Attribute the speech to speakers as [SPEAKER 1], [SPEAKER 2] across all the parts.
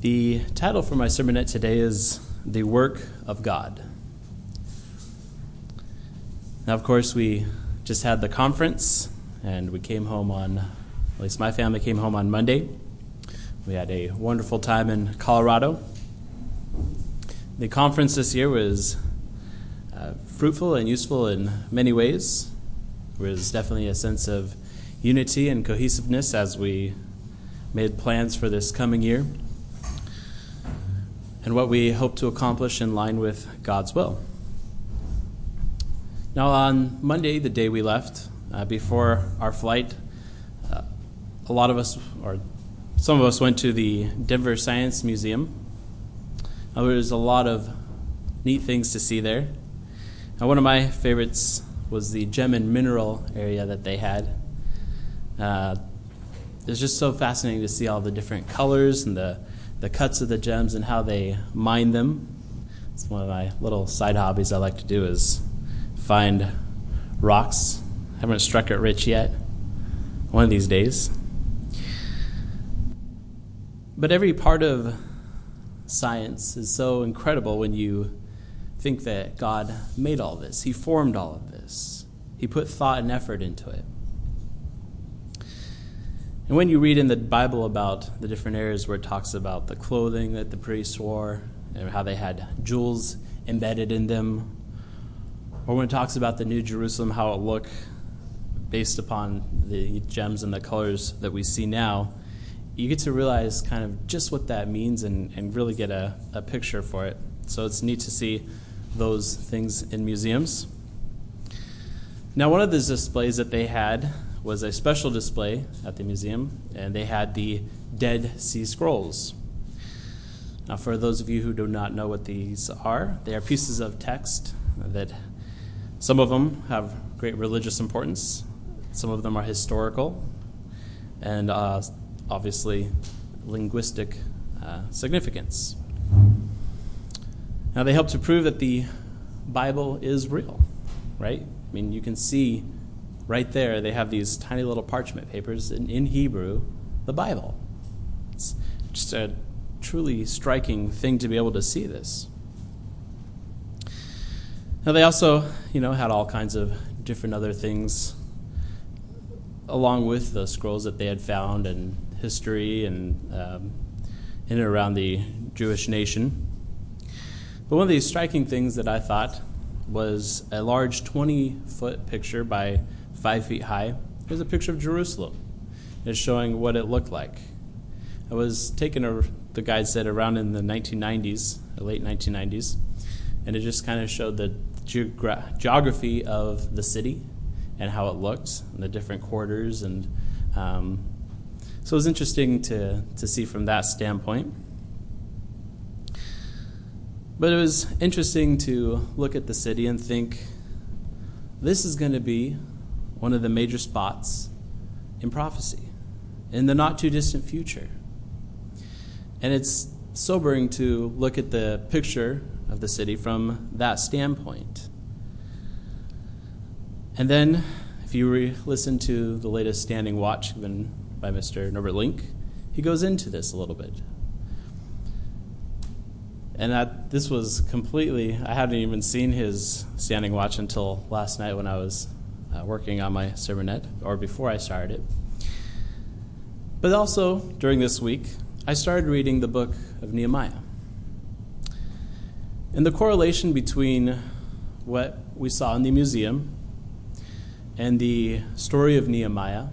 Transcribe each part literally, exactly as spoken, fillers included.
[SPEAKER 1] The title for my sermonette today is The Work of God. Now, of course, we just had the conference, and we came home on, at least my family came home on Monday. We had a wonderful time in Colorado. The conference this year was uh, fruitful and useful in many ways. There was definitely a sense of unity and cohesiveness as we made plans for this coming year and what we hope to accomplish in line with God's will. Now, on Monday, the day we left, uh, before our flight, uh, a lot of us, or some of us, went to the Denver Science Museum. Uh, there was a lot of neat things to see there. Uh, one of my favorites was the gem and mineral area that they had. Uh, it was just so fascinating to see all the different colors and the the cuts of the gems and how they mine them. It's one of my little side hobbies I like to do is find rocks. I haven't struck it rich yet. One of these days. But every part of science is so incredible when you think that God made all this. He formed all of this. He put thought and effort into it. And when you read in the Bible about the different areas where it talks about the clothing that the priests wore and how they had jewels embedded in them, or when it talks about the New Jerusalem, how it looked based upon the gems and the colors that we see now, you get to realize kind of just what that means and, and really get a, a picture for it. So it's neat to see those things in museums. Now, one of the displays that they had was a special display at the museum, and they had the Dead Sea Scrolls. Now, for those of you who do not know what these are, they are pieces of text that some of them have great religious importance, some of them are historical, and uh, obviously linguistic uh, significance. Now, they help to prove that the Bible is real, right? I mean, you can see right there, they have these tiny little parchment papers in, in Hebrew, the Bible. It's just a truly striking thing to be able to see this. Now, they also, you know, had all kinds of different other things along with the scrolls that they had found and history and um, in and around the Jewish nation. But one of these striking things that I thought was a large twenty-foot picture by five feet high. Here's a picture of Jerusalem. It's showing what it looked like. It was taken, a, the guide said, around in the nineteen nineties, the late nineteen nineties, and it just kind of showed the geogra- geography of the city and how it looked, and the different quarters, and um, so it was interesting to to see from that standpoint. But it was interesting to look at the city and think, this is going to be one of the major spots in prophecy in the not-too-distant future. And it's sobering to look at the picture of the city from that standpoint. And then, if you re- listen to the latest standing watch given by Mister Norbert Link, he goes into this a little bit. And that, this was completely, I hadn't even seen his standing watch until last night when I was uh, working on my sermonette, or before I started it. But also, during this week, I started reading the book of Nehemiah. And the correlation between what we saw in the museum and the story of Nehemiah,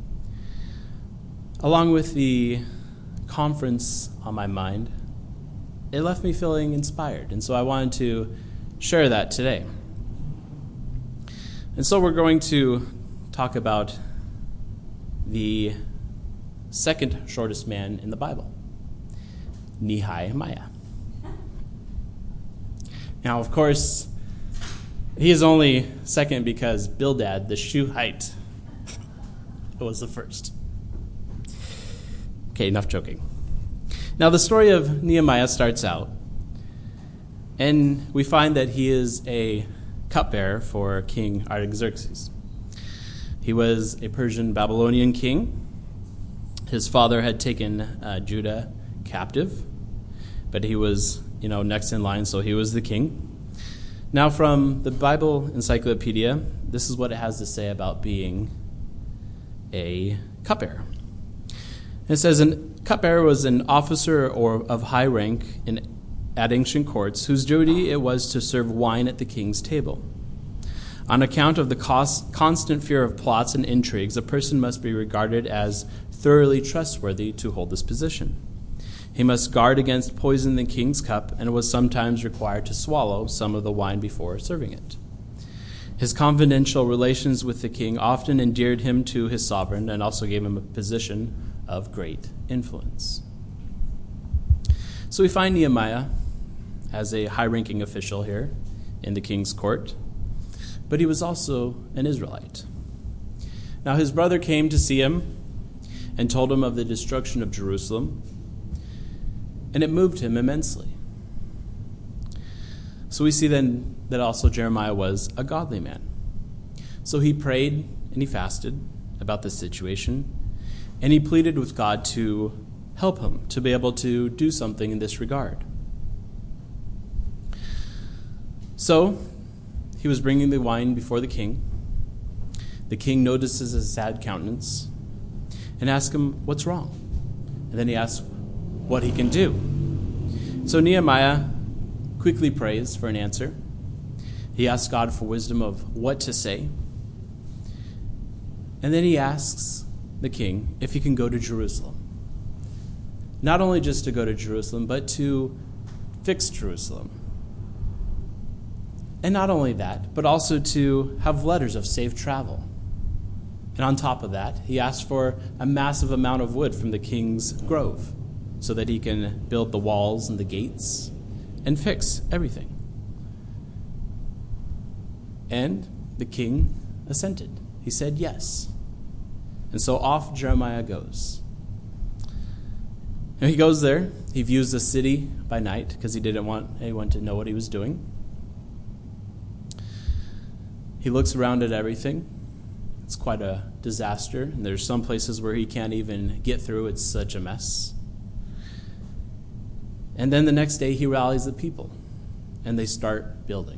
[SPEAKER 1] along with the conference on my mind, it left me feeling inspired, and so I wanted to share that today. And so we're going to talk about the second shortest man in the Bible, Nehemiah. Now, of course, he is only second because Bildad, the Shuhite, was the first. Okay, enough joking. Now, the story of Nehemiah starts out, and we find that he is a cupbearer for King Artaxerxes. He was a Persian Babylonian king. His father had taken uh, Judah captive, but he was, you know, next in line, so he was the king. Now, from the Bible Encyclopedia, this is what it has to say about being a cupbearer. It says, a cupbearer was an officer or of high rank in, at ancient courts, whose duty it was to serve wine at the king's table. On account of the cost, constant fear of plots and intrigues, a person must be regarded as thoroughly trustworthy to hold this position. He must guard against poisoning the king's cup and was sometimes required to swallow some of the wine before serving it. His confidential relations with the king often endeared him to his sovereign and also gave him a position of great influence. So we find Nehemiah as a high-ranking official here in the king's court, but he was also an Israelite. Now his brother came to see him and told him of the destruction of Jerusalem, and it moved him immensely. So we see then that also Jeremiah was a godly man. So he prayed and he fasted about this situation, and he pleaded with God to help him to be able to do something in this regard. So he was bringing the wine before the king. The king notices his sad countenance and asks him, "What's wrong?" And then he asks what he can do. So Nehemiah quickly prays for an answer. He asks God for wisdom of what to say. And then he asks the king if he can go to Jerusalem. Not only just to go to Jerusalem, but to fix Jerusalem. And not only that, but also to have letters of safe travel. And on top of that, he asked for a massive amount of wood from the king's grove so that he can build the walls and the gates and fix everything. And the king assented. He said yes. And so off Jeremiah goes. And he goes there. He views the city by night because he didn't want anyone to know what he was doing. He looks around at everything. It's quite a disaster. And there's some places where he can't even get through. It's such a mess. And then the next day he rallies the people, and they start building.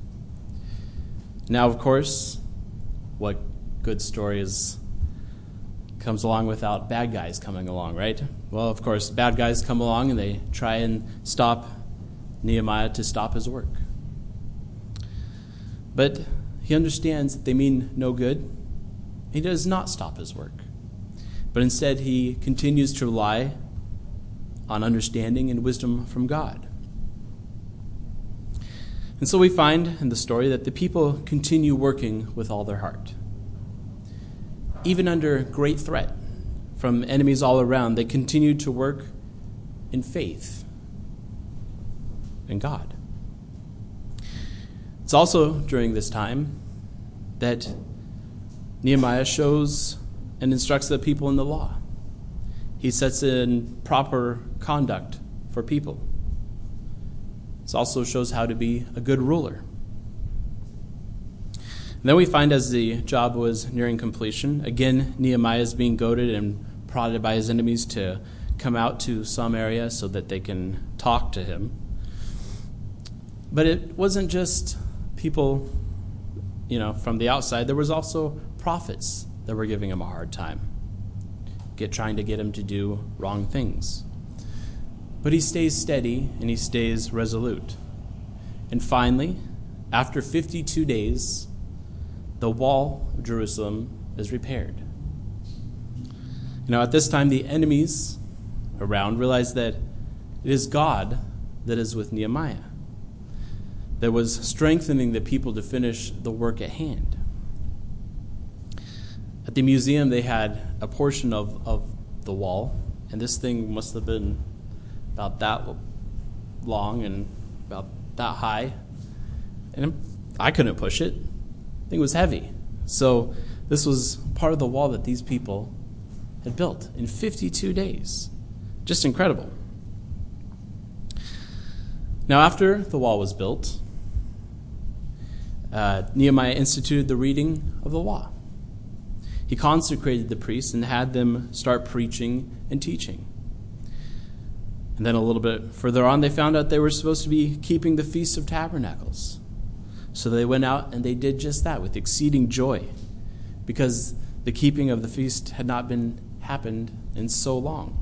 [SPEAKER 1] Now, of course, what good story is comes along without bad guys coming along, right? Well, of course, bad guys come along and they try and stop Nehemiah to stop his work. But he understands that they mean no good. He does not stop his work, but instead he continues to rely on understanding and wisdom from God. And so we find in the story that the people continue working with all their heart. Even under great threat from enemies all around, they continue to work in faith in God. It's also during this time that Nehemiah shows and instructs the people in the law. He sets in proper conduct for people. It also shows how to be a good ruler. And then we find as the job was nearing completion, again, Nehemiah is being goaded and prodded by his enemies to come out to some area so that they can talk to him. But it wasn't just people, you know, from the outside. There was also prophets that were giving him a hard time, get trying to get him to do wrong things. But he stays steady and he stays resolute. And finally, after fifty-two days, the wall of Jerusalem is repaired. You know, at this time, the enemies around realized that it is God that is with Nehemiah, that was strengthening the people to finish the work at hand. At the museum, they had a portion of, of the wall, and this thing must have been about that long and about that high. And I couldn't push it. The thing was heavy. So this was part of the wall that these people had built in fifty-two days. Just incredible. Now, after the wall was built, uh, Nehemiah instituted the reading of the law. He consecrated the priests and had them start preaching and teaching. And then a little bit further on, they found out they were supposed to be keeping the Feast of Tabernacles. So they went out and they did just that with exceeding joy, because the keeping of the feast had not been happened in so long.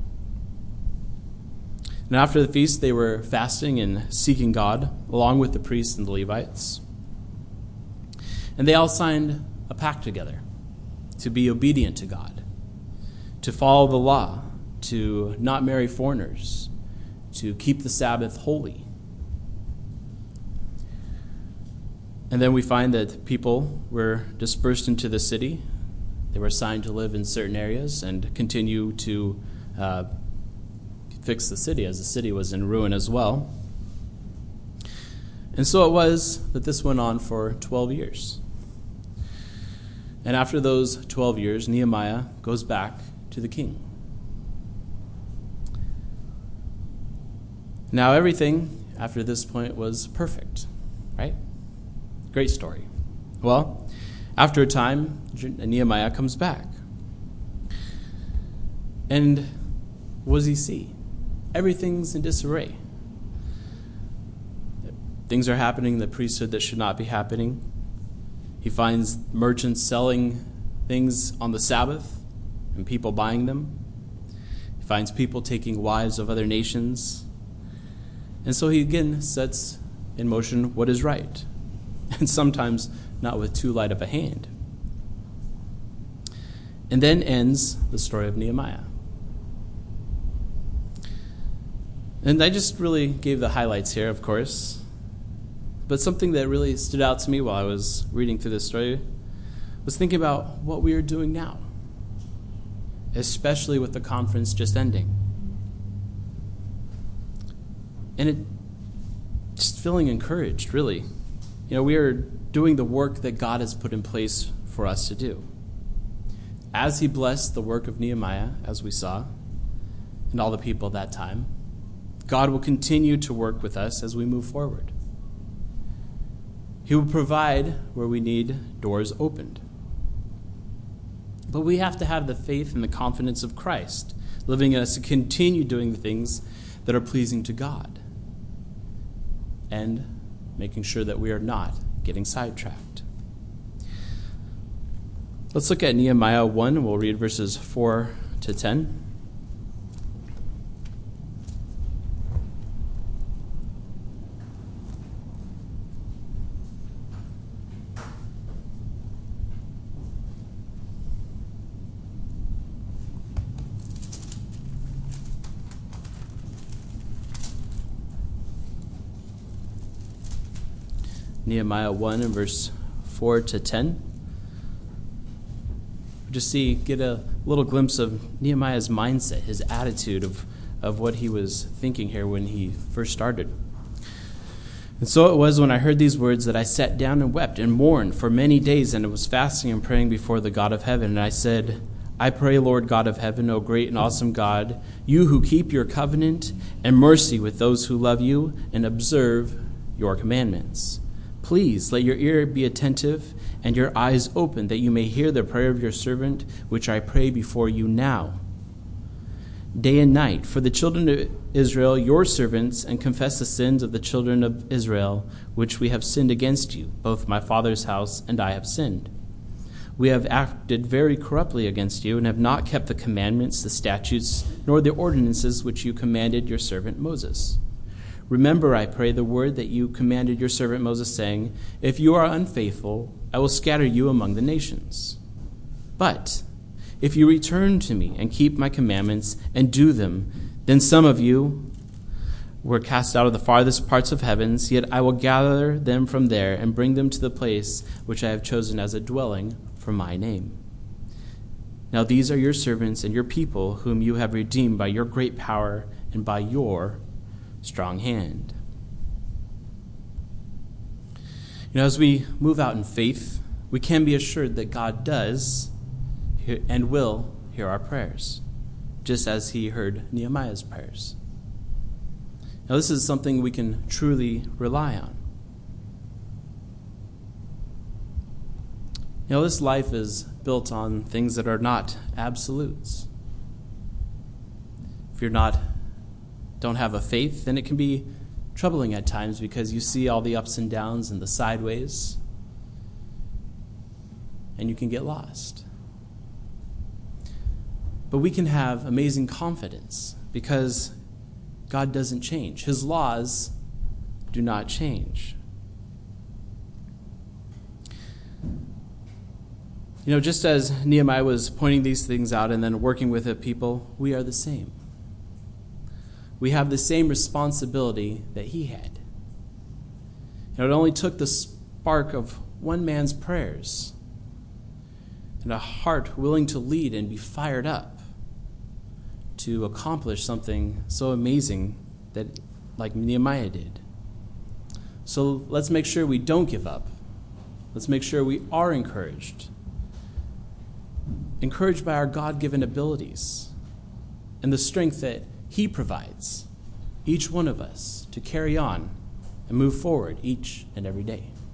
[SPEAKER 1] And after the feast, they were fasting and seeking God, along with the priests and the Levites. And they all signed a pact together to be obedient to God, to follow the law, to not marry foreigners, to keep the Sabbath holy. And then we find that people were dispersed into the city. They were assigned to live in certain areas and continue to uh, fix the city, as the city was in ruin as well. And so it was that this went on for twelve years. And after those twelve years, Nehemiah goes back to the king. Now everything after this point was perfect, right? Great story. Well, after a time, Nehemiah comes back. And what does he see? Everything's in disarray. Things are happening in the priesthood that should not be happening. He finds merchants selling things on the Sabbath and people buying them. He finds people taking wives of other nations. And so he again sets in motion what is right, and sometimes not with too light of a hand. And then ends the story of Nehemiah. And I just really gave the highlights here, of course. But something that really stood out to me while I was reading through this story was thinking about what we are doing now, especially with the conference just ending. And it just feeling encouraged, really. You know, we are doing the work that God has put in place for us to do. As he blessed the work of Nehemiah, as we saw, and all the people at that time, God will continue to work with us as we move forward. He will provide where we need doors opened. But we have to have the faith and the confidence of Christ, living in us to continue doing the things that are pleasing to God, and making sure that we are not getting sidetracked. Let's look at Nehemiah one, and we'll read verses four to ten. Nehemiah one and verse four to ten. Just see, get a little glimpse of Nehemiah's mindset, his attitude of, of what he was thinking here when he first started. And so it was when I heard these words that I sat down and wept and mourned for many days, and was fasting and praying before the God of heaven. And I said, I pray, Lord God of heaven, O great and awesome God, you who keep your covenant and mercy with those who love you and observe your commandments. Please let your ear be attentive and your eyes open, that you may hear the prayer of your servant, which I pray before you now, day and night, for the children of Israel, your servants, and confess the sins of the children of Israel, which we have sinned against you. Both my father's house and I have sinned. We have acted very corruptly against you, and have not kept the commandments, the statutes, nor the ordinances which you commanded your servant Moses. Remember, I pray, the word that you commanded your servant Moses, saying, if you are unfaithful, I will scatter you among the nations. But if you return to me and keep my commandments and do them, then some of you were cast out of the farthest parts of heavens, yet I will gather them from there and bring them to the place which I have chosen as a dwelling for my name. Now these are your servants and your people, whom you have redeemed by your great power and by your strong hand. You know, as we move out in faith, we can be assured that God does hear and will hear our prayers, just as he heard Nehemiah's prayers. Now, this is something we can truly rely on. You know, this life is built on things that are not absolutes. If you're not don't have a faith, then it can be troubling at times because you see all the ups and downs and the sideways, and you can get lost. But we can have amazing confidence because God doesn't change. His laws do not change. You know, just as Nehemiah was pointing these things out and then working with the people, we are the same. We have the same responsibility that he had. You know, it only took the spark of one man's prayers and a heart willing to lead and be fired up to accomplish something so amazing that, like Nehemiah did. So let's make sure we don't give up. Let's make sure we are encouraged. Encouraged by our God-given abilities and the strength that he provides each one of us to carry on and move forward each and every day.